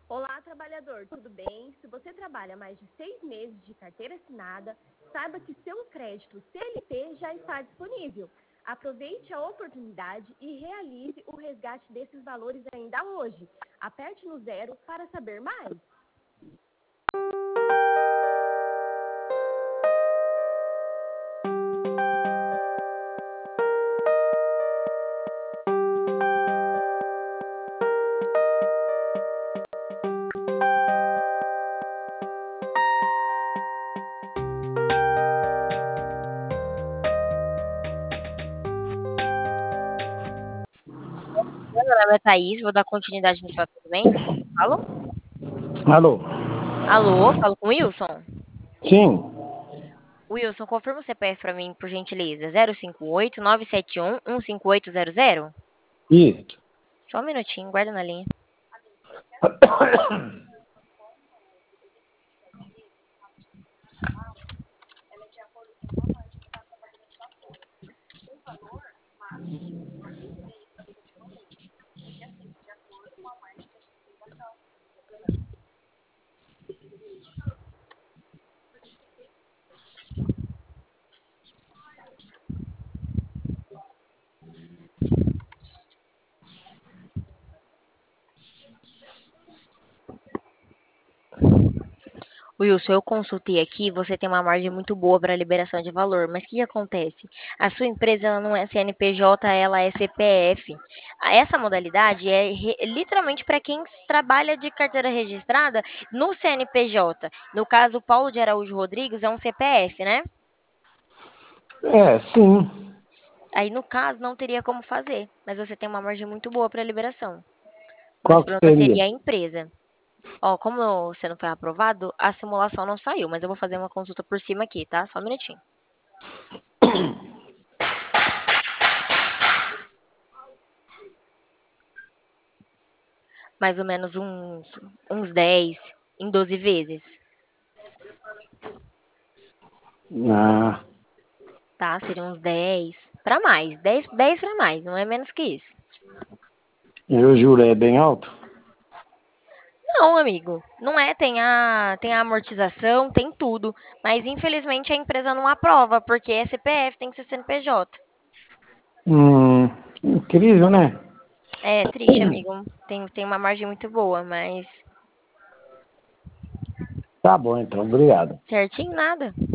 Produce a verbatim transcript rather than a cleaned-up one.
Olá, trabalhador, tudo bem? Se você trabalha mais de seis meses de carteira assinada, saiba que seu crédito C L T já está disponível. Aproveite a oportunidade e realize o resgate desses valores ainda hoje. Aperte no zero para saber mais. Meu nome é Thaís, vou dar continuidade no seu atendimento. Alô? Alô? Alô, falo com o Wilson. Sim. Wilson, confirma o C P F para mim, por gentileza. zero cinco oito nove sete um um cinco oito zero zero? Isso. Só um minutinho, guarda na linha. Wilson, eu consultei aqui, você tem uma margem muito boa para liberação de valor, mas o que que acontece? A sua empresa ela não é C N P J, ela é C P F. A- Essa modalidade é re- literalmente para quem trabalha de carteira registrada no C N P J. No caso, Paulo de Araújo Rodrigues é um C P F, né? É, sim. Aí, no caso, não teria como fazer, mas você tem uma margem muito boa para liberação. Mas Qual o que problema seria? seria a empresa. Ó, como você não foi aprovado, a simulação não saiu, mas eu vou fazer uma consulta por cima aqui, tá? Só um minutinho. Mais ou menos uns, uns dez em doze vezes, Ah, tá? Seriam uns dez para mais, dez, dez para mais, não é menos que isso. eu juro, é bem alto? Não, amigo, não é, tem a, tem a amortização, tem tudo, mas infelizmente a empresa não aprova, porque é C P F, tem que ser C N P J. Hum, incrível, né? É triste, amigo, tem, tem uma margem muito boa, mas Tá bom, então. Obrigado. certinho nada.